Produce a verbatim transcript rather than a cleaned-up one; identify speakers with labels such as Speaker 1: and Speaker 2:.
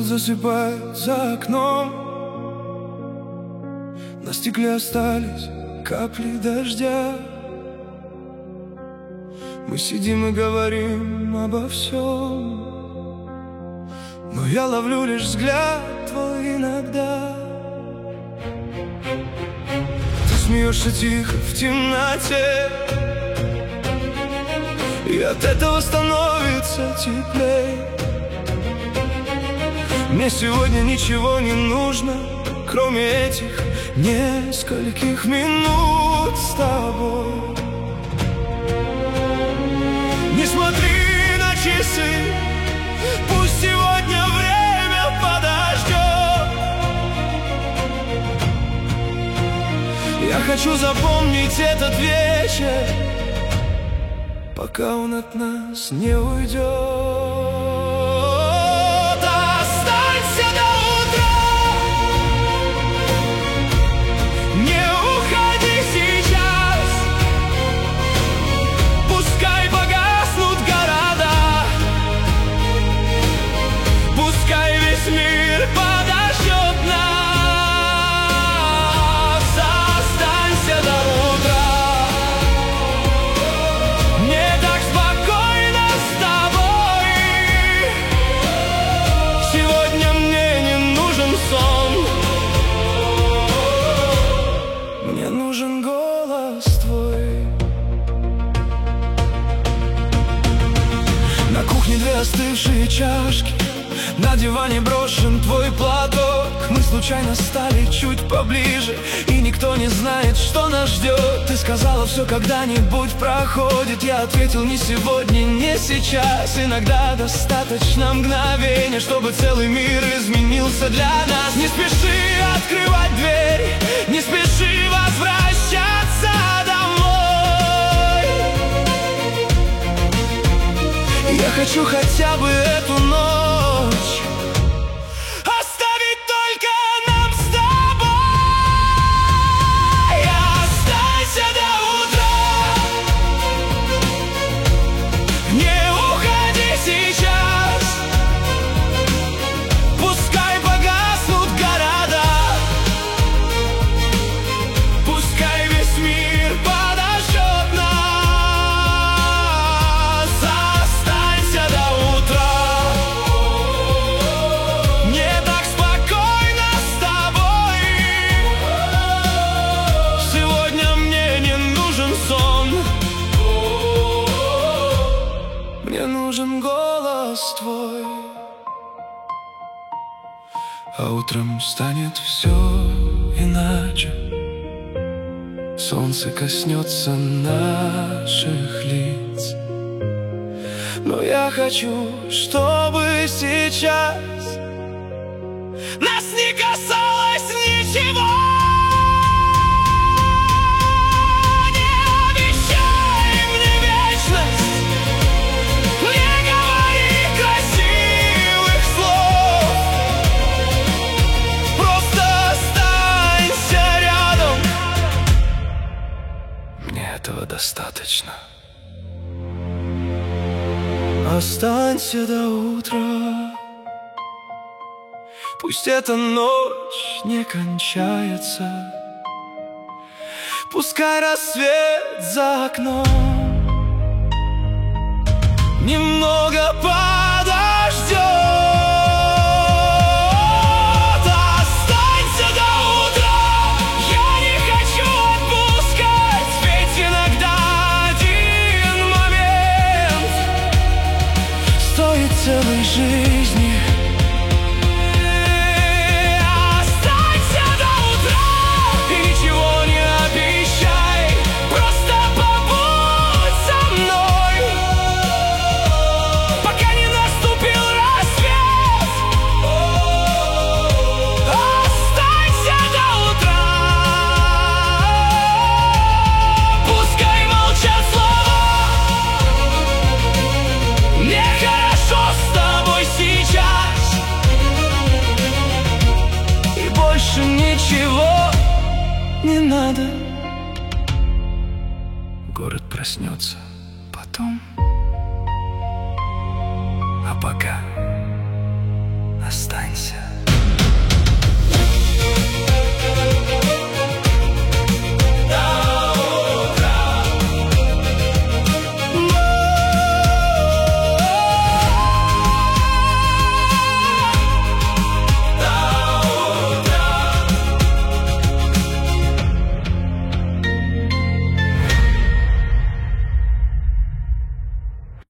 Speaker 1: засыпает за окном. На стекле остались капли дождя. Мы сидим и говорим обо всем, но я ловлю лишь взгляд твой иногда. Ты смеешься тихо в темноте, и от этого становится теплей. Мне сегодня ничего не нужно, кроме этих нескольких минут с тобой. Не смотри на часы, пусть сегодня время подождет. Я хочу запомнить этот вечер, пока он от нас не уйдет. Две остывшие чашки, на диване брошен твой платок. Мы случайно стали чуть поближе, и никто не знает, что нас ждет. Ты сказала, все когда-нибудь проходит. Я ответил, не сегодня, не сейчас. Иногда достаточно мгновения, чтобы целый мир изменился для нас. Не спеши открывать дверь, не спеши возвращаться домой. Я хочу хотя бы эту ночь оставить только нам с тобой. Останься до утра, не уходи сейчас. Пускай погаснут города, пускай весь мир подождет нас. Мне нужен голос твой, а утром станет все иначе. Солнце коснется наших лиц, но я хочу, чтобы сейчас нас не касалось ничего. Этого достаточно. Останься до утра, пусть эта ночь не кончается. Пускай рассвет за окном немного подождет. Целой жизни. Останься до утра и ничего не обещай, просто побудь со мной, пока не наступил рассвет. Останься до утра, пускай молчат слова. Мне хорошо с тобой сейчас, и больше ничего не надо. Город проснется потом, а пока